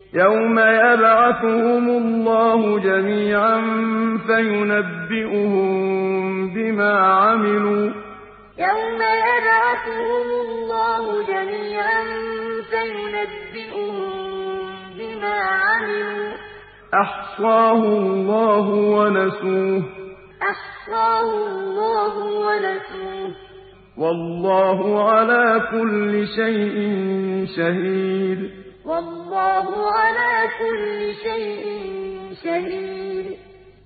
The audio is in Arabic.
يوم يبعثهم الله جميعا فينبئهم بما عملوا يوم يبعثهم الله جميعا فينبئهم بما عملوا أحصاه الله ونسوه أحصاه الله ونسوه والله على كل شيء شهيد والله على كل شيء شهيد